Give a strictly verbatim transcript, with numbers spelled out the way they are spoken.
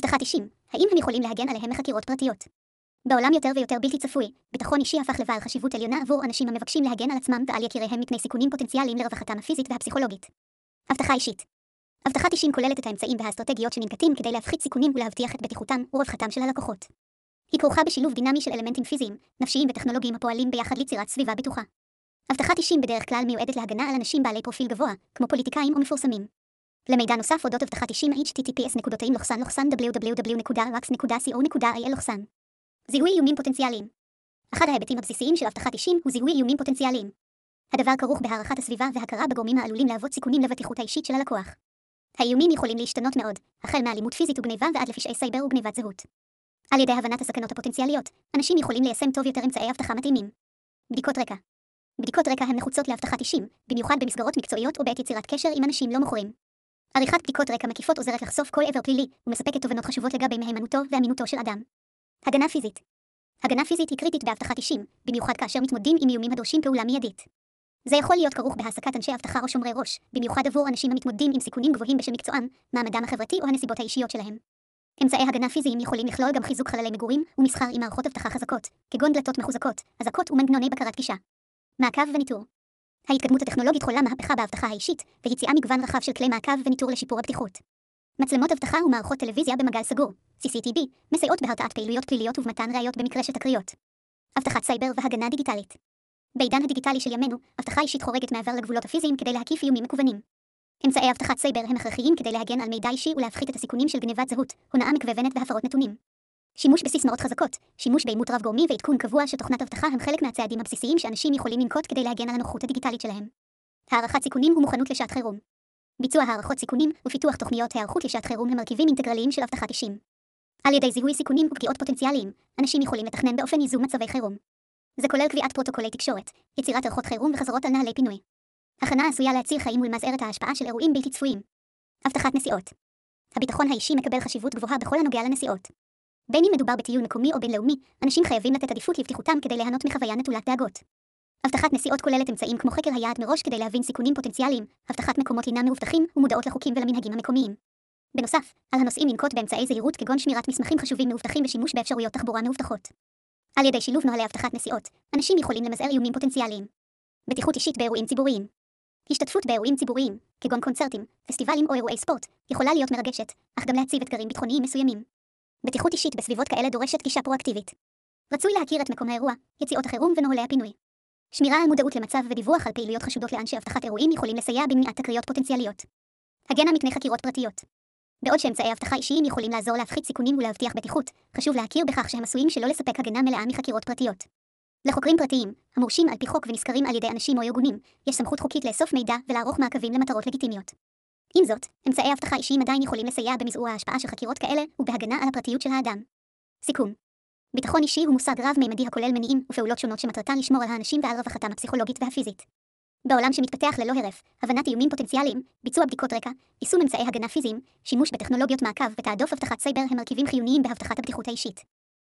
אבטחת אישים, האם הם יכולים להגן עליהם מחקירות פרטיות? בעולם יותר ויותר בלתי צפוי, ביטחון אישי הפך לבעל חשיבות עליונה עבור אנשים המבקשים להגן על עצמם ועל יקיריהם מפני סיכונים פוטנציאליים לרווחתם הפיזית והפסיכולוגית. אבטחה אישית. אבטחת אישים כוללת את האמצעים והאסטרטגיות שננקטים כדי להפחית סיכונים ולהבטיח את בטיחותם ורווחתם של הלקוחות. היא כרוכה בשילוב דינמי של אלמנטים פיזיים, נפשיים וטכנולוגיים הפועלים ביחד ליצירת סביבה בטוחה. אבטחת אישים בדרך כלל מיועדת להגנה על אנשים בעלי פרופיל גבוה, כמו פוליטיקאים או מפורסמים. למידע נוסף אודות אבטחת אישים אייץ' טי טי פי אס דבליו דבליו דבליו נקודה רקס נקודה קו נקודה איי אל. זיהוי איומים פוטנציאליים. אחד ההיבטים הבסיסיים של אבטחת אישים הוא זיהוי איומים פוטנציאליים. הדבר כרוך בהערכת הסביבה והכרה בגורמים העלולים להוות סיכונים לבטיחות האישית של הלקוח. האיומים יכולים להשתנות מאוד, החל מאלימות פיזית וגניבה ועד לפשעי סייבר וגניבת זהות. על ידי הבנת הסכנות הפוטנציאליות, אנשים יכולים ליישם טוב יותר אמצעי אבטחה מתאימים. בדיקות רקע. בדיקות רקע הן נחוצות לאבטחת אישים, במיוחד במסגרות מקצועיות או בעת יצירת קשר עם אנשים לא מוכרים. עריכת בדיקות רקע מקיפות עוזרת לחשוף כל עבר פלילי ומספקת תובנות חשובות לגבי מהימנותו ואמינותו של אדם. הגנה פיזית. הגנה פיזית היא קריטית באבטחת אישים, במיוחד כאשר מתמודדים עם איומים הדורשים פעולה מיידית. זה יכול להיות כרוך בהעסקת אנשי אבטחה או שומרי ראש, במיוחד עבור אנשים המתמודדים עם סיכונים גבוהים בשל מקצועם, מעמדם החברתי או הנסיבות האישיות שלהם. אמצעי הגנה פיזיים יכולים לכלול גם חיזוק חללי מגורים ומסחר עם מערכות אבטחה חזקות, כגון דלתות מחוזקות, אזעקות ומנגנוני בקרת גישה. מעקב וניטור. ההתקדמות הטכנולוגית חולה מהפכה באבטחה האישית, ויציאה מגוון רחב של כלי מעקב וניטור לשיפור הבטיחות. מצלמות אבטחה ומערכות טלוויזיה במעגל סגור, סי סי טי וי, מסייעות בהרתעת פעילויות פליליות ובמתן ראיות במקרה של תקריות. אבטחת סייבר והגנה דיגיטלית. בעידן הדיגיטלי של ימינו, אבטחה אישית חורגת מעבר לגבולות הפיזיים כדי להקיף איומים מקוונים. אמצעי אבטחת סייבר הם הכרחיים כדי להגן על מידע אישי ולהפחית את הסיכונים של גניבת זהות, הונאה מכוונת והפרות נתונים. שימוש בסיסמאות חזקות, שימוש באימות רב גורמי ועדכון קבוע של תוכנת אבטחה הם חלק מהצעדים הבסיסיים שאנשים יכולים לנקוט כדי להגן על הנוחות הדיגיטלית שלהם. הערכת סיכונים ומוכנות לשעת חירום. ביצוע הערכות סיכונים ופיתוח תוכניות היערכות לשעת חירום הם מרכיבים אינטגרליים של אבטחת אישים. על ידי זיהוי סיכונים ופגיעות פוטנציאליים, אנשים יכולים לתכנן באופן ייזום מצבי חירום. זה כולל קביעת פרוטוקולי תקשורת, יצירת ערכות חירום וחזרות על נהלי פינוי. הכנה עשויה להציל חיים ולמזער את ההשפעה של אירועים בלתי צפויים. אבטחת נסיעות. הביטחון האישי מקבל חשיבות גבוהה בכל הנוגע לנסיעות. בין אם מדובר בטיול מקומי או בינלאומי, אנשים חייבים לתת עדיפות לבטיחותם כדי ליהנות מחוויה נטולת דאגות. אבטחת נסיעות כוללת אמצעים כמו חקר היעד מראש כדי להבין סיכונים פוטנציאליים, הבטחת מקומות לינה מאובטחים ומודעות לחוקים ולמנהגים המקומיים. בנוסף, על הנוסעים לנקוט באמצעי זהירות כגון שמירת מסמכים חשובים מאובטחים ושימוש באפשרויות תחבורה מאובטחות. על ידי שילוב נוהלי אבטחת נסיעות, אנשים יכולים למזער איומים פוטנציאליים. בטיחות אישית באירועים ציבוריים. השתתפות באירועים ציבוריים, כגון קונצרטים, פסטיבלים או אירועי ספורט, יכולה להיות מרגשת, אך גם להציב אתגרים ביטחוניים מסוימים. בטיחות אישית בסביבות כאלה דורשת גישה פרואקטיבית. רצוי להכיר את מקום האירוע, יציאות החירום ונוהלי הפינוי. שמירה על מודעות למצב ודיווח על פעילויות חשודות לאנשי אבטחת אירועים יכולים לסייע במניעת תקריות פוטנציאליות. הגנה מפני חקירות פרטיות. בעוד שאמצעי אבטחה אישיים יכולים לעזור להפחית סיכונים ולהבטיח בטיחות, חשוב להכיר בכך שהם עשויים שלא לספק הגנה מלאה מחקירות פרטיות. לחוקרים פרטיים, המורשים על פי חוק ונזכרים על ידי אנשים או ארגונים, יש סמכות חוקית לאסוף מידע ולערוך מעקבים למטרות לגיטימיות. עם זאת, אמצעי אבטחה אישיים עדיין יכולים לסייע במזעור ההשפעה של חקירות כאלה ובהגנה על הפרטיות של האדם. סיכום. ביטחון אישי הוא מושג רב-ממדי הכולל מניעים ופעולות שונות שמטרתן לשמור על האנשים ועל רווחתם הפסיכולוגית והפיזית. בעולם שמתפתח ללא הרף, הבנת איומים פוטנציאליים, ביצוע בדיקות רקע, יישום אמצעי הגנה פיזיים, שימוש בטכנולוגיות מעקב ותעדוף אבטחת סייבר הם מרכיבים חיוניים בהבטחת הבטיחות האישית.